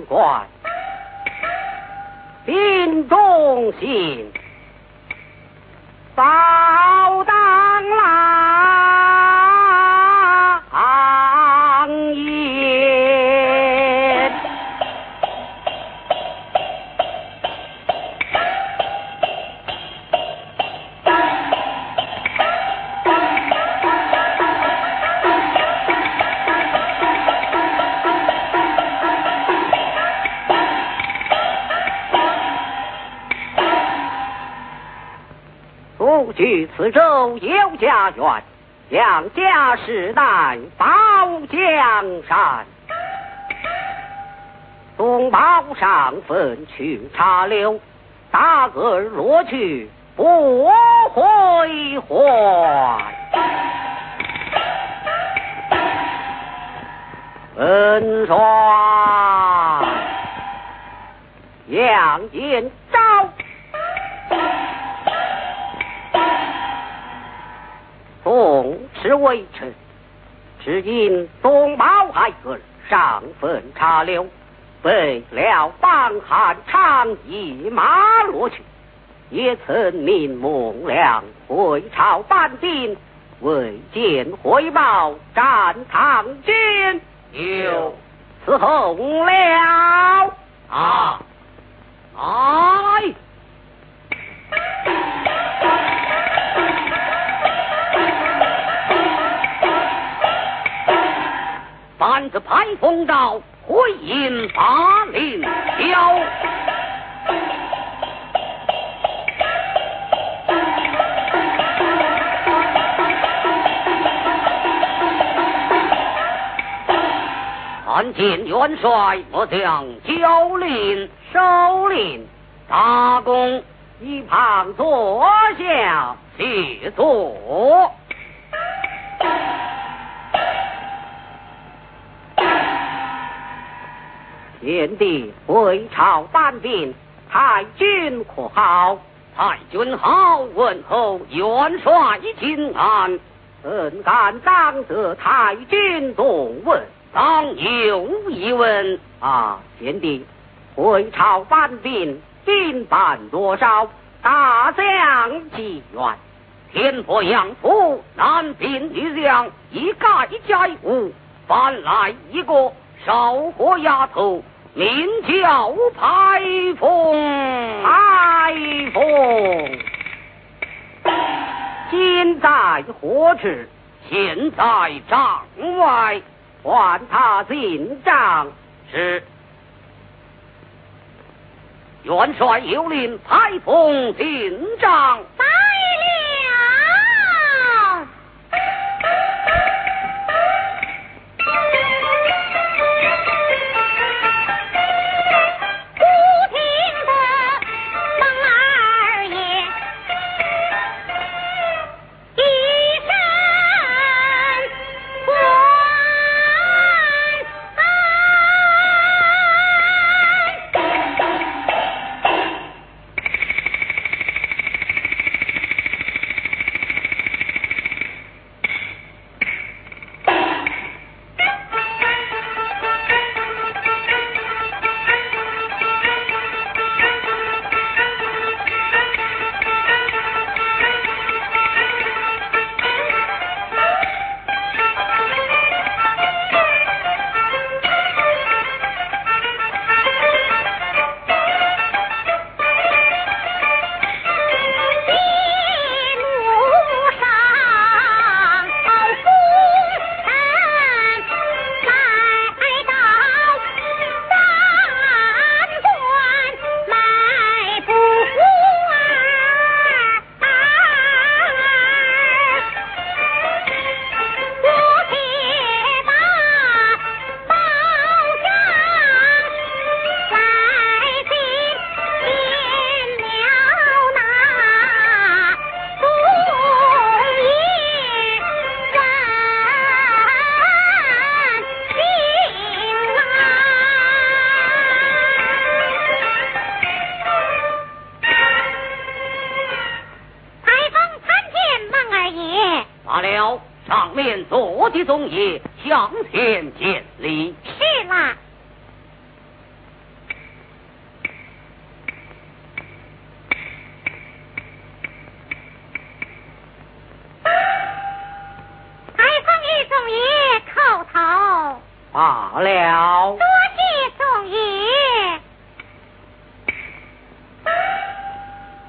官，心中信，报当郎言。据此州有家园，杨家世代保江山。东宝上分去茶柳，大个落去不回还。本帅杨延昭。宋时微臣，只因东宝爱儿上分茶柳，被了帮汉长一马落去，也曾命孟良回朝班兵，未见回报，战唐军有伺候了啊！哎。班子排风道，回引八令交。看见元帅，我将交令收令，大公一旁坐下谢座。贤弟回朝班兵，太君可好？太君好，问候元帅金安。怎敢当着太君动问？当有一问啊！贤弟，回朝班兵兵办多少？大将几员？天波杨府男兵女将一概皆无，搬来一个少火丫头，名叫排风。排风今在何处？现在帐外，唤他进帐。是。元帅有令，排风进帐。 来了。不听得孟二爷一声我的宗爷向前见礼。 是啦。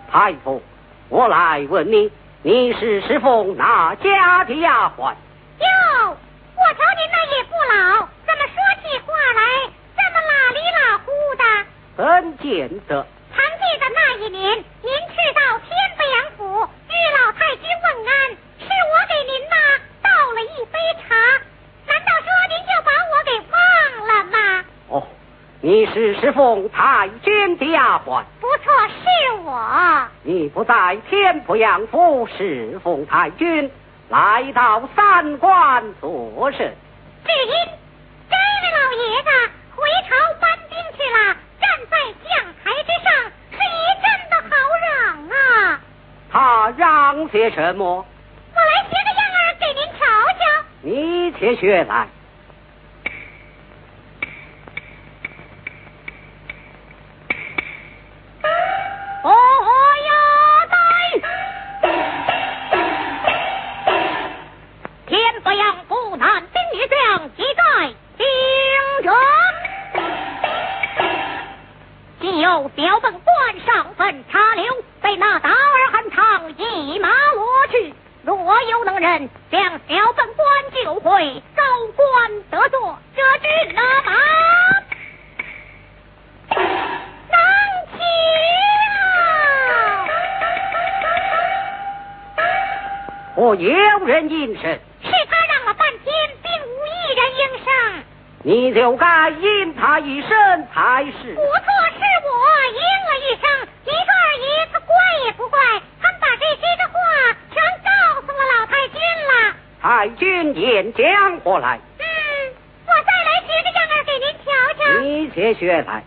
太傅，我来问你，你是侍奉哪家的丫鬟？ 哟，我瞧您那也不老，怎么说起话来这么拉里拉呼的？ 本见得。 常记得那一年，您去到天北阳府与老太君问安，是我给您倒了一杯茶，难道说您就把我给忘了吗？ 哦，你是侍奉太君的丫鬟？ 不错，是我。 你不在天不阳府侍奉太君，来到三关做甚？ 只因这位老爷子回朝搬兵去了，站在将台之上，是一阵的好嚷啊！ 他嚷些什么？ 我来学个样儿给您瞧瞧。 你且学来。 哦呀，天不阳府南兵女将即在听着，今有标本官上分茶流，被那达尔汉堂一马落去。若有能人将小本官救回，高官得坐，这军哪马能起我有人应声， 是他让了半天，并无一人应声。 你就该应他一声才是。 不错，是我应了一声。你说二爷他怪也不怪，他把这些个话全告诉了老太君了。 太君演讲过来。 我再来学个样儿给您瞧瞧。 你且学来。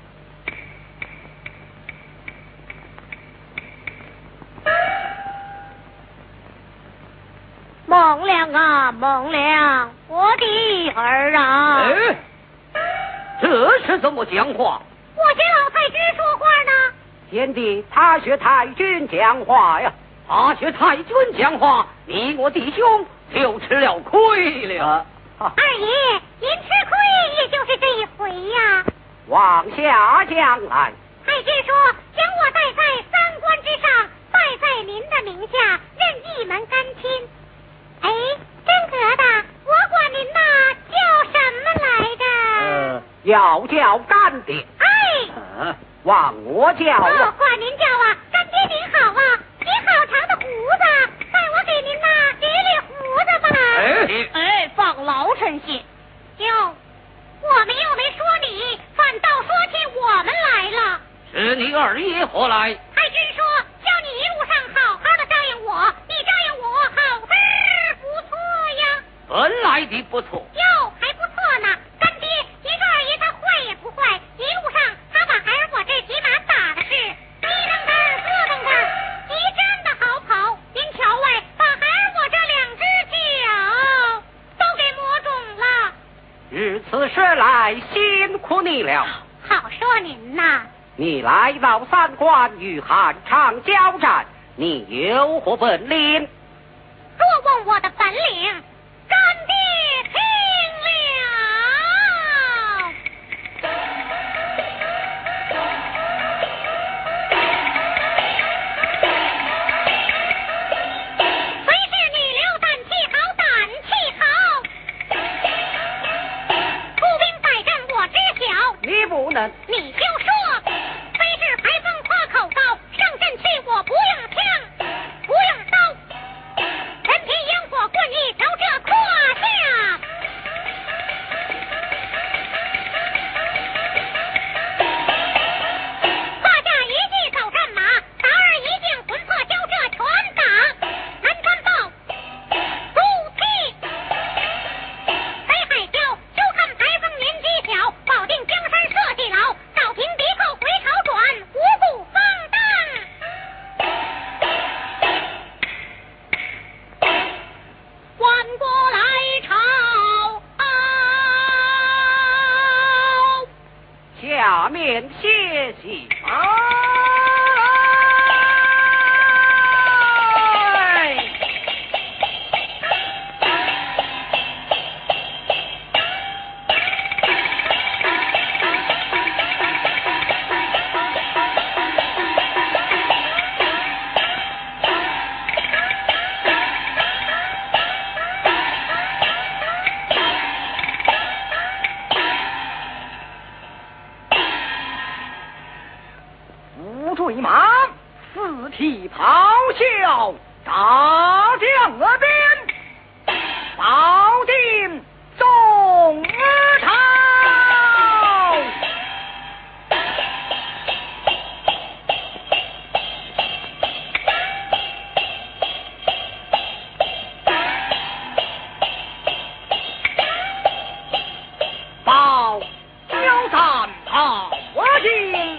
孟良啊，孟良，我的儿啊！ 这是怎么讲话？ 我学老太君说话呢。 贤弟，他学太君讲话呀。他学太君讲话，你我弟兄就吃了亏了。 二爷，您吃亏也就是这一回呀。 往下讲来。 太君说将我带在三官之上，拜在您的名下，任一门干亲。哎，真格的，我管您叫什么来着？ 要叫干爹。 哎， 往我叫啊。 管您叫啊，干爹您好啊，您好长的胡子，带我给您捋捋胡子吧。放老实些。哟，我们又没说你，反倒说起我们来了。 是你二爷何来？ 太君说叫你一路上好好的答应我，你答应我好不错呀。 本来的不错。 哟，还不错呢。干爹，您说二爷他坏也不坏，一路上他把孩儿我这匹马打的是一蹬蹬四蹬蹬，一阵的好跑。您瞧哎，把孩儿我这两只脚都给磨肿了。 如此说来，辛苦你了。 好说您呐。 你来到三关与汉朝交战，你有何本领？ 若问我的本领，干爹听了。虽是女流胆气好，胆气好，出兵百战我知晓。 你不能。 你就说，非是排风夸口刀，上阵去我不用枪，不用刀，人皮烟火棍一条，这五坠马，四蹄咆哮，大将额边，保定众朝。报萧山好进，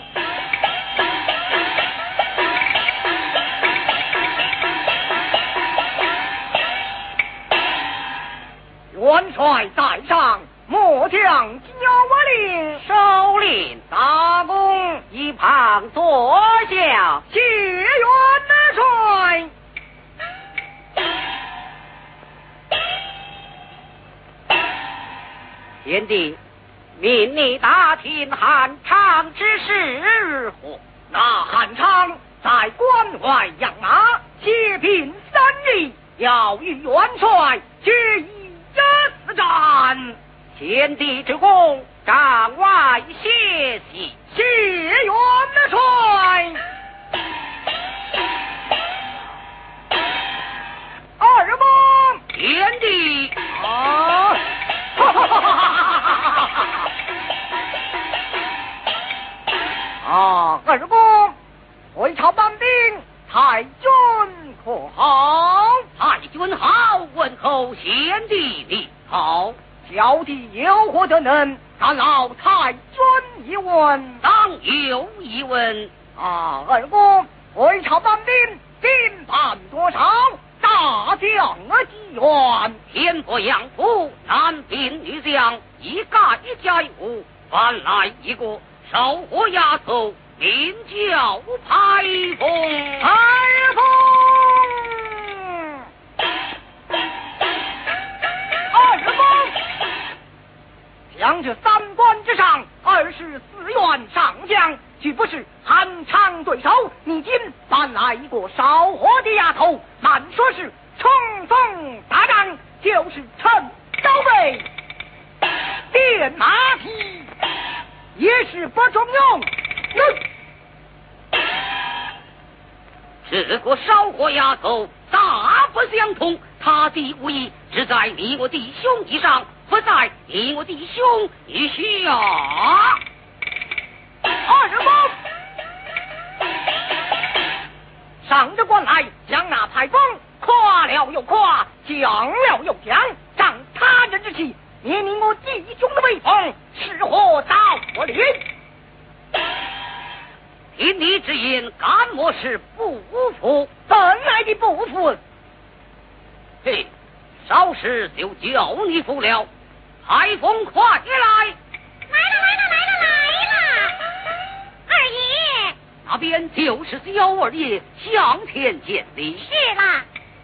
元帅在上，末将交令， 首领大功， 一旁坐下， 谢元帅。 贤弟，命你打听汉昌之事何？ 那汉昌在关外养马，血拼3日，要与元帅决一死战。 贤弟之功，帐外歇息。 谢元帅。二公， 贤弟啊！啊，二公，回朝班兵，太君可好？ 太君好，问候贤弟你好。 小弟有何德能，敢劳太君一问？ 当有一问。 啊，二公，回朝班兵，兵办多少？大将几员？ 天波杨府，男兵女将，一概皆无。凡来一个，手获押头，名叫排风。 排风。二公，将这3关之上24员上将，俱不是汉昌对手。你今搬来一个少活的丫头，满说是冲锋打仗，就是趁招备电马匹，也是不中用。 这个少活丫头大不相同，她的武艺只在你我弟兄以上，不在你我弟兄以下。 二公，上着关来，将那排风夸了又夸，讲了又讲，仗他人之气，灭你我弟兄的威风，是何道理？ 听你之言，干我是不服。 怎来的不服？ 嘿，稍时就叫你服了。海风，快来！ 来了！二爷， 那边就是小二爷，向前见礼。 是啦。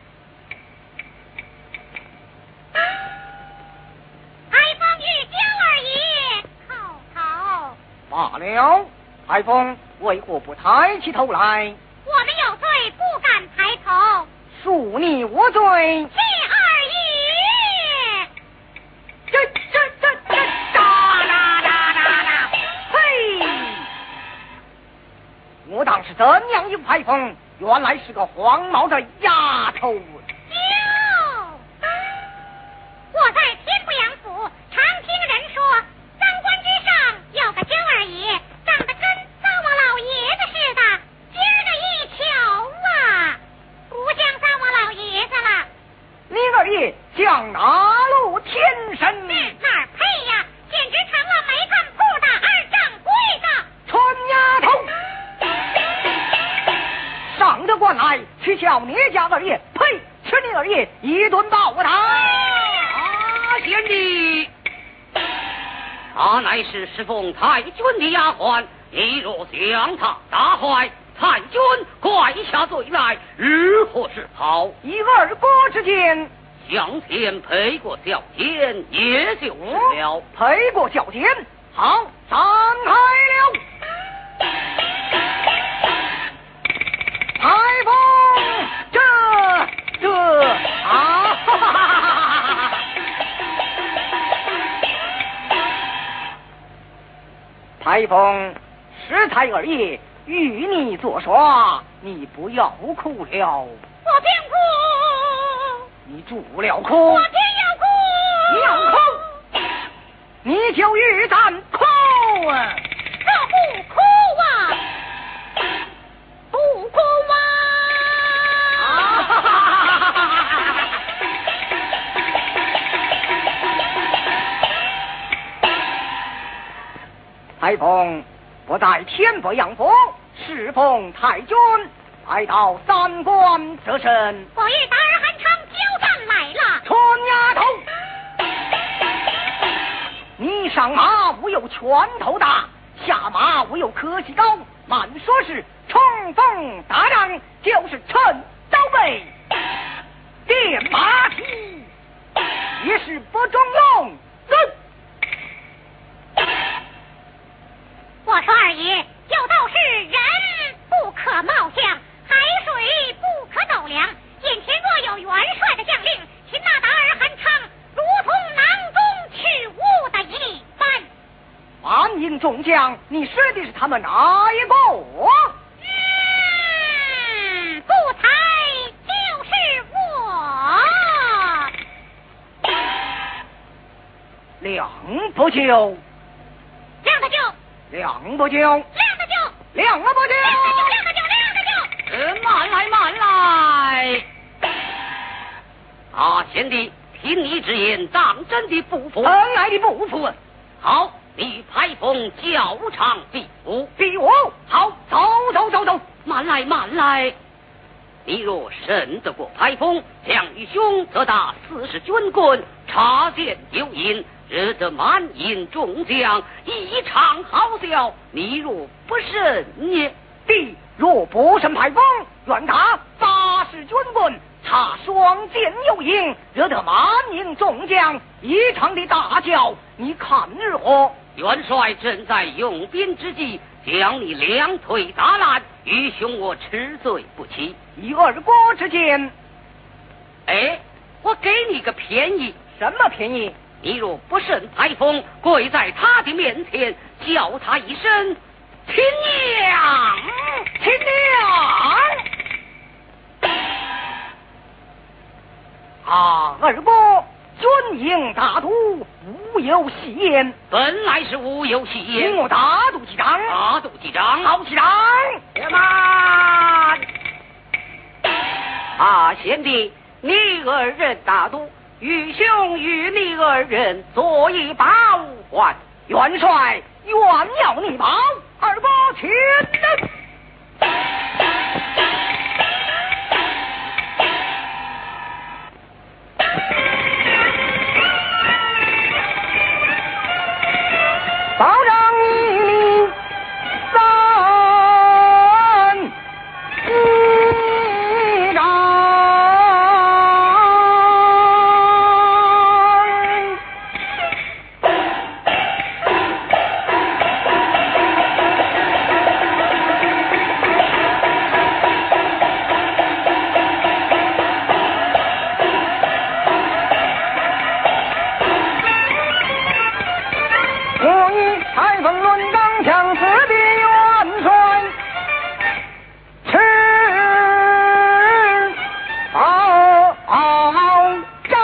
海风与焦二爷叩。 罢了，海风为何不抬起头来？ 我们有罪，不敢抬头。 恕你无罪。 谢二爷。 嘿！我当是怎样一排风，原来是个黄毛的丫头。 我在天不阳府常听人说，3关之上有个焦二爷，长得跟灶王老爷子似的。今儿个一瞧啊，不像灶王老爷子了。 你二爷向哪路天神？ 哪儿配呀？简直成了煤炭铺的2掌柜的。 蠢丫头！上得关来，去叫你家二爷，呸！吃你二爷一顿暴打。 贤弟，他乃是侍奉太君的丫鬟，你若将他打坏，太君怪下罪来，如何是好？ 以二哥之见， 向前赔过小奸，也就是了。 赔过小奸，好，散开了。台风，这啊！哈哈哈哈！台风，师太二爷与你作耍，你不要哭了。 我并哭。 你住了哭。 我偏要哭。 你要哭，你就与咱哭啊！ 这不哭啊！不哭啊！ 台风不在天不阳风，适逢太君来到三关得胜。 我与达尔汉昌交战来了。 春丫头，你上马无有拳头大，下马无有科技高，慢说是冲锋打仗，就是趁刀背电马蹄，也是不中用。 我说二爷，有道是人不可貌相，海水不可斗量。眼前若有元帅的将令，擒拿达尔汉昌，如同囊中取物的一般。 万应众将，你说的是他们哪一个？ 不才就是我。 两不就， 亮的就， 两不就， 亮的就， 两了不就， 亮的就，亮的就。 慢来，慢来！啊，贤弟，听你之言，当真的不服？ 本来的不服。 好，你排风教场比武， 比武。好，走走走走， 慢来，慢来！你若胜得过排风，将与兄则打40军棍，插剑丢引，惹得满营众将一场好笑。你若不胜也， 弟若不胜排风，愿打80军棍，插双剑诱引，惹得满营众将一场的大叫。你看日何？ 元帅正在用兵之际，将你两腿打烂，愚兄我吃罪不起。 以二国之间， 哎，我给你个便宜。 什么便宜？ 你若不胜排风，跪在他的面前，叫他一声亲娘， 亲娘。啊，二国军营大都无有戏言， 本来是无有戏言。 我大都记章， 大都记章， 好记章。 且慢！啊，贤弟，你二人大都，愚兄与你二人作一保还。 元帅愿要你保，二国请登。保障一命三一章。我以台风论钢枪四的元帅，持保障。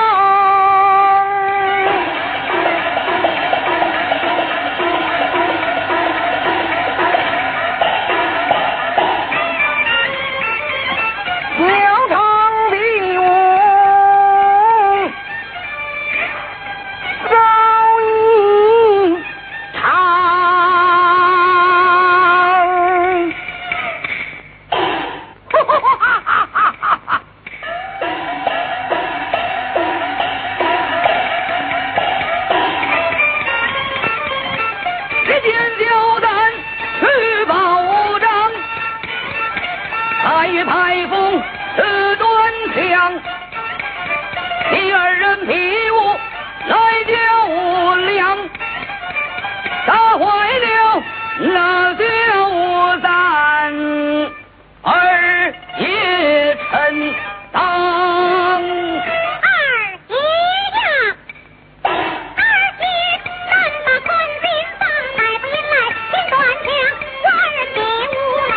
表场比武，早已只见小弹去保障，来排风端枪，第二人比武来较量，打坏了那小弹，二爷承当。 咱把官兵放来不引来，先断枪，万人比武来。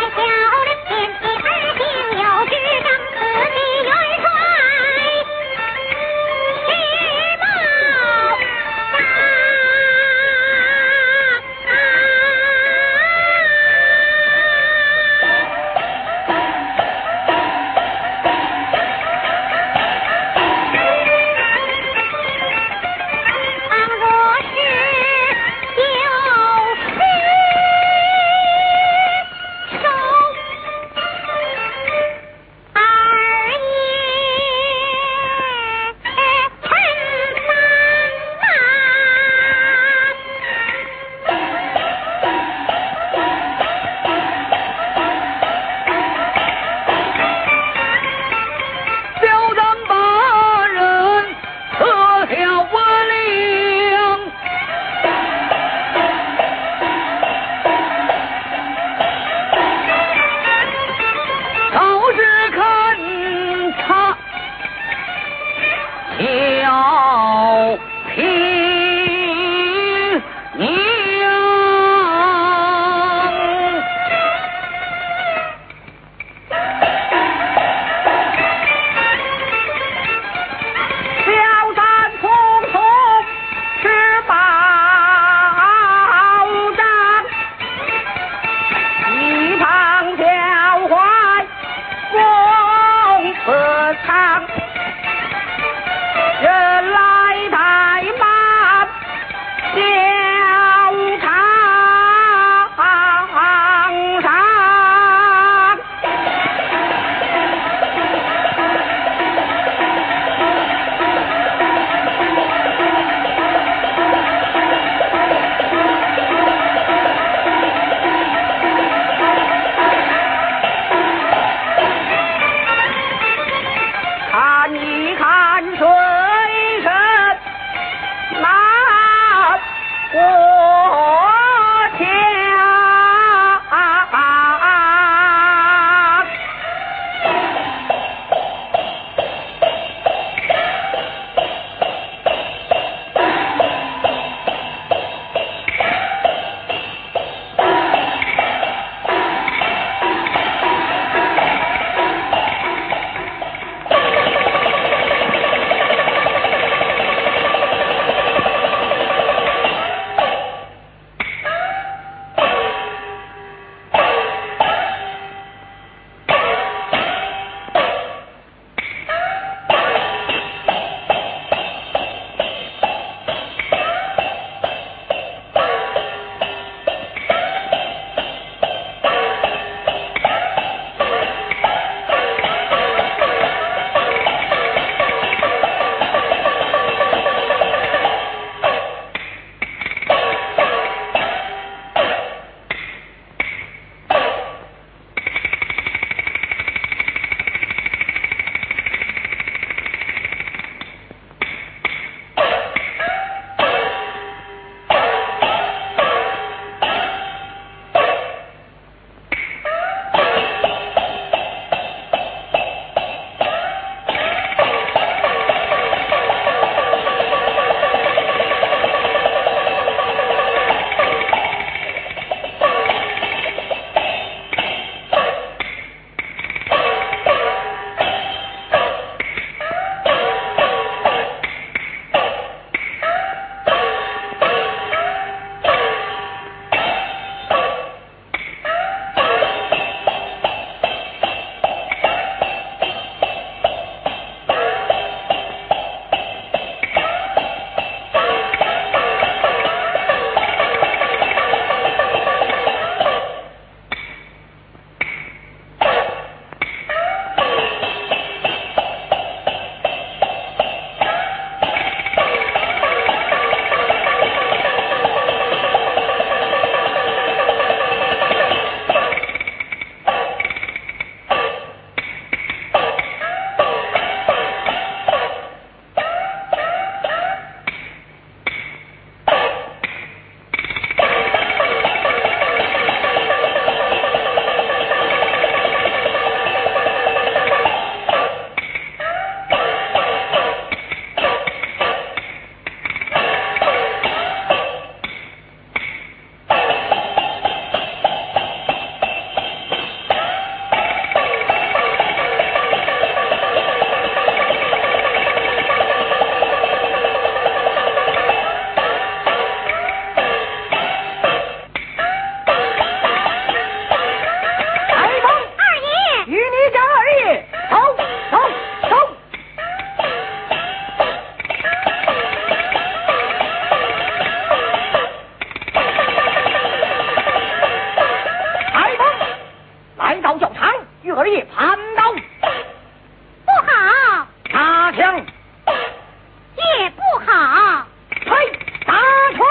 与二爷攀刀。 不好， 拿枪， 也不好。 嘿，打拳。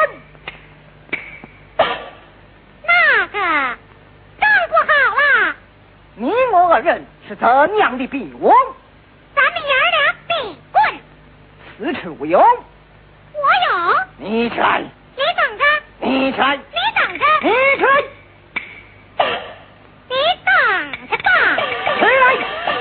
那个更不好啦！ 你我二人是怎样的比武？ 咱们爷儿俩比棍， 此事无用。 我有。 你起来， 你等着， 你起来， 你等着， 你起来， 你等着吧。 起来！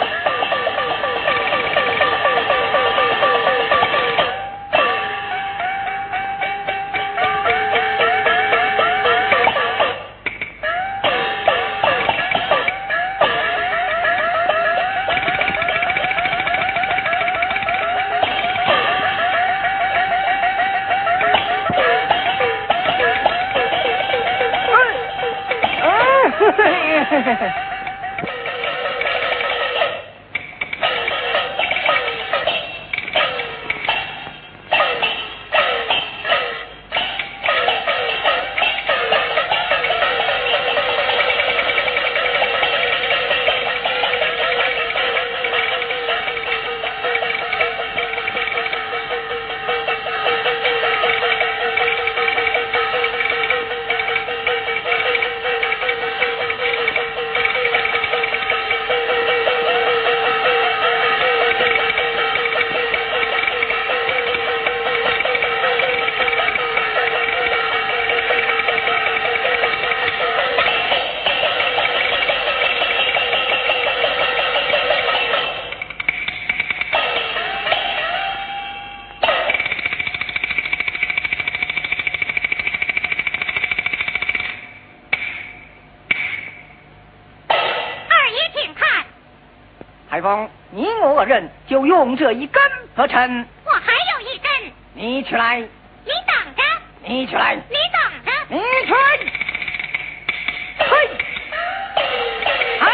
海峰，你我二人就用这一根得逞。 我还有一根。 你起来。 你等着。 你起来。 你等着。 你起来。嘿。啊！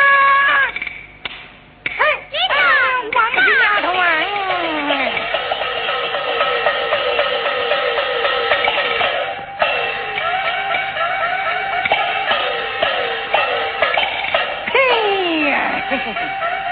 嘿， 你等王八丫头啊！嘿呀！嘿嘿嘿。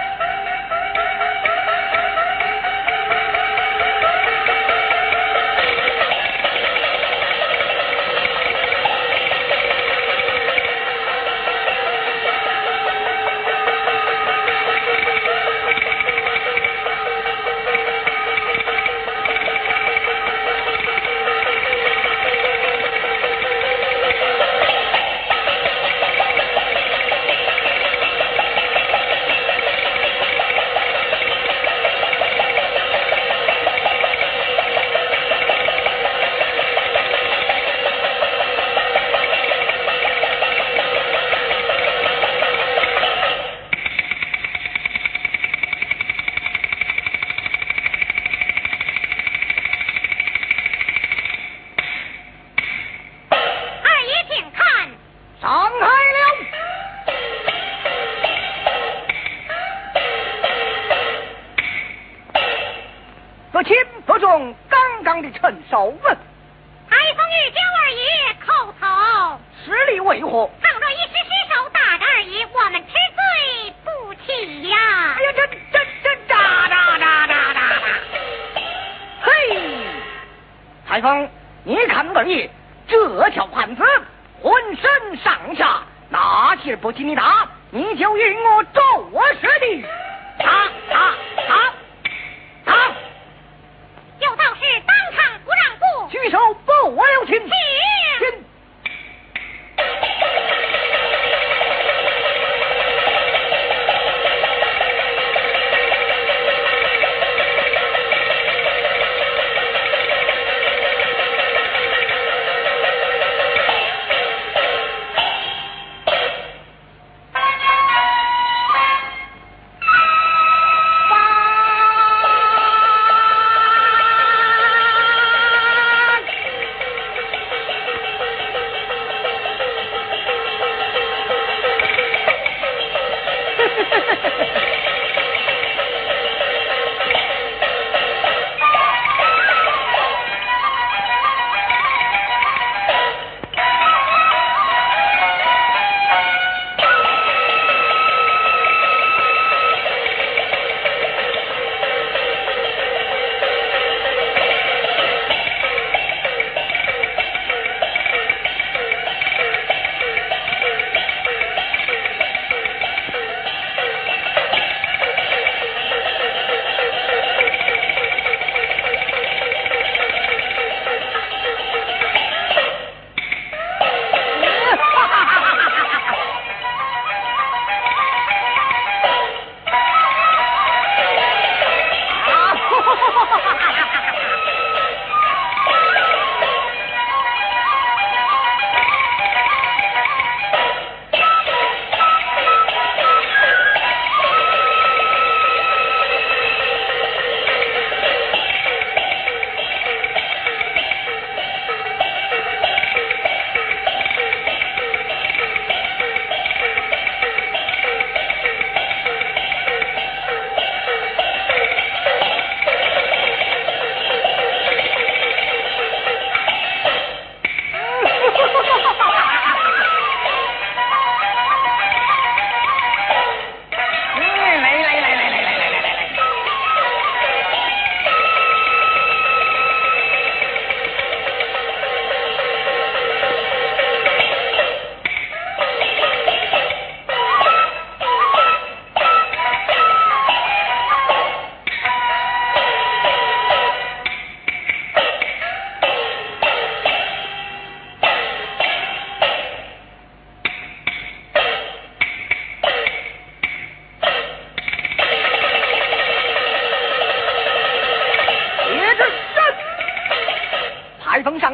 不轻不重，刚刚的陈寿文。 海丰玉娇二爷叩头。 实力为何？ 倘若一时失手打着二爷，我们吃罪不起呀！ 哎呀，这哒！嘿，海峰，你看二爷这条汉子，浑身上下哪些不及你打，你就与我做实的。打！ 有道是当场不让步， 举手不留情。 请。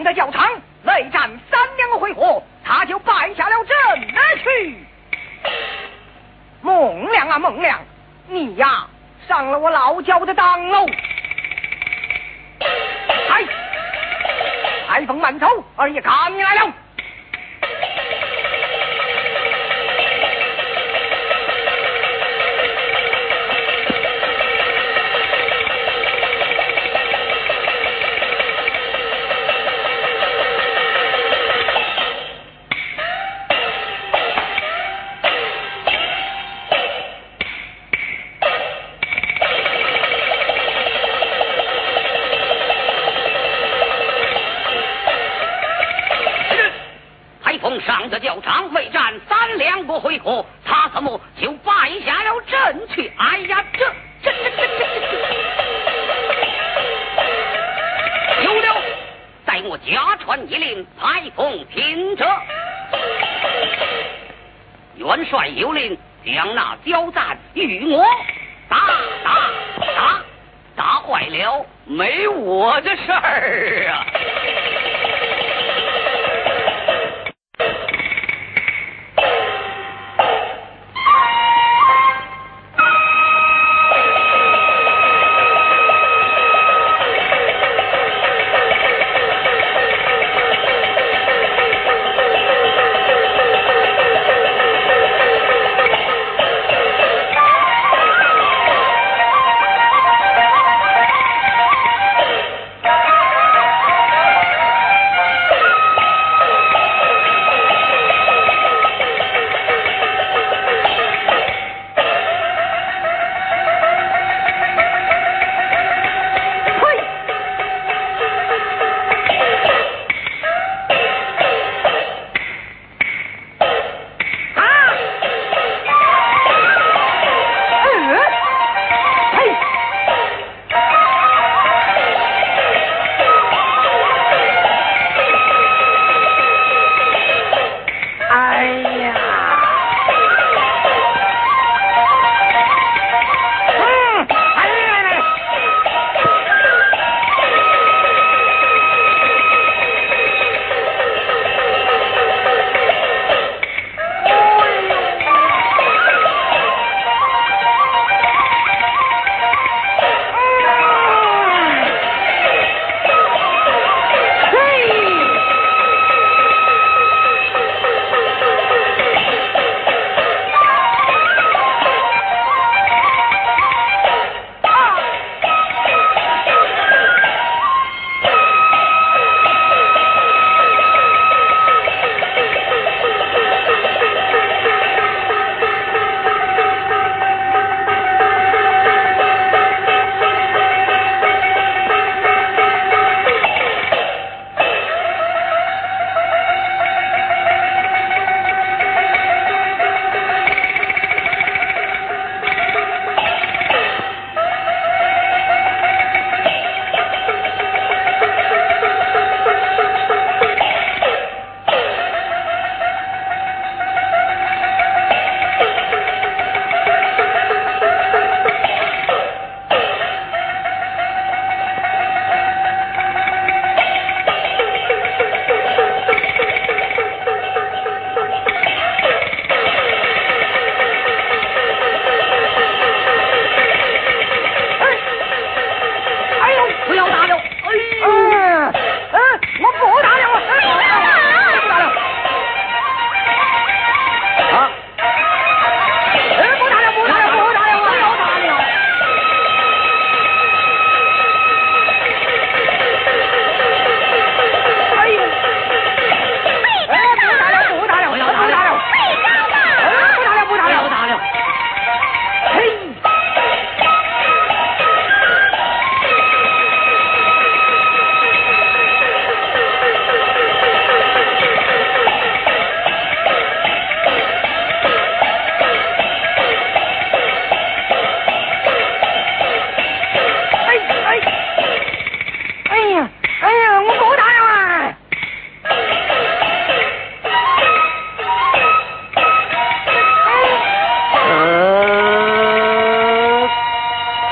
的教场，内战3-2个回合，他就败下了阵而去。孟良啊孟良，你呀上了我老焦的当喽！台风满头，二爷赶来了。 上的教场未战3-2个回合，他怎么就败下了阵去？哎呀，这有了，待我家传一令，排风听着。元帅有令，将那交战与我打坏了，没我的事儿啊！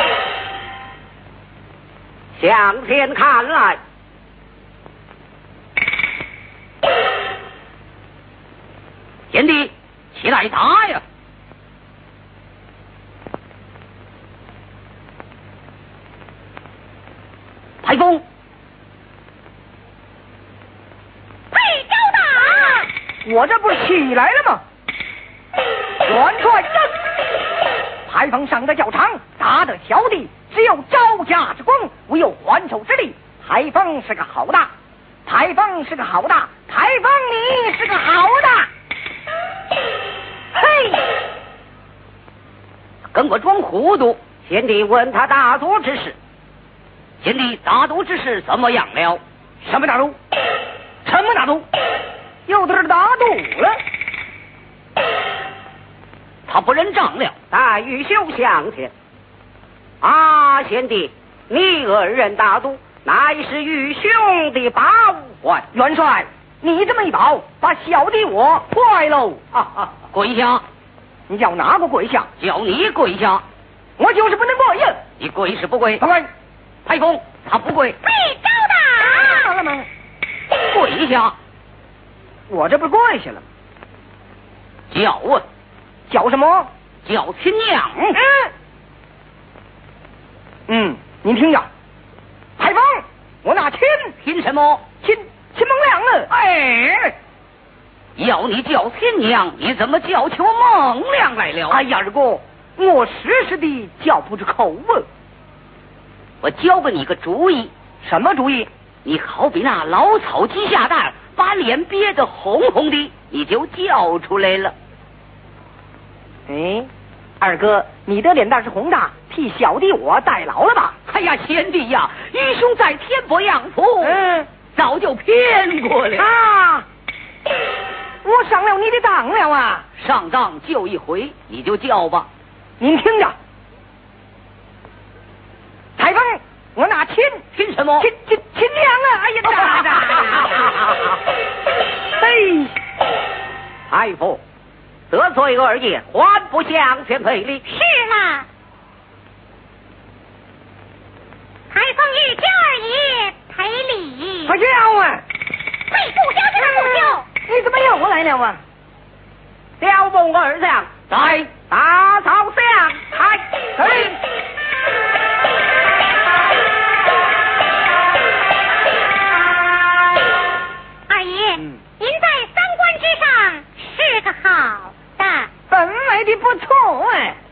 向前看来， 再打呀！排风， 配招打！ 我这不是起来了吗？元帅正，牌坊上的较长，打得小弟只有招架之功，无有还手之力。牌坊是个好大，牌坊是个好大，牌坊你是个好大。嘿， 跟我装糊涂！贤弟问他大都之事，贤弟大都之事怎么样了？ 什么大都？什么大都？又得是大都了。 他不认账了。 待玉兄相见。啊，贤弟，你二人大都，乃是玉兄的把玩。 元帅，你这么一保，把小弟我坏喽！ 跪下！ 你叫哪个跪下？ 叫你跪下！ 我就是不能过硬。 你跪是不跪？ 不跪。 排风，他不跪。 配招打！ 好了吗？ 跪下！ 我这不跪下了吗？ 叫啊！ 叫什么？ 叫亲娘。 您听着，牌坊，我那亲什么？ 亲孟良了。 哎，要你叫亲娘，你怎么叫起我孟良来了？ 哎呀，二哥，我实时的叫不出口啊。 我教给你个主意。 什么主意？ 你好比那老草鸡下蛋，把脸憋得红红的，你就叫出来了。 哎，二哥，你的脸蛋是红的，替小弟我代劳了吧？ 哎呀，贤弟呀，愚兄在天波杨府，早就骗过了啊！我上了你的当了啊！ 上当就一回，你就叫吧。 您听着，台风，我那亲什么？ 亲娘啊！哎呀，哎， 太傅，得罪二爷，还不向前赔礼？ 是啦。台风欲叫二爷赔礼。 不叫啊！ 喂，不叫就是不叫。 你怎么又来了啊？ 小孟二将在大草相开。 二爷，您在三官之上是个好的。 本来的不错哎。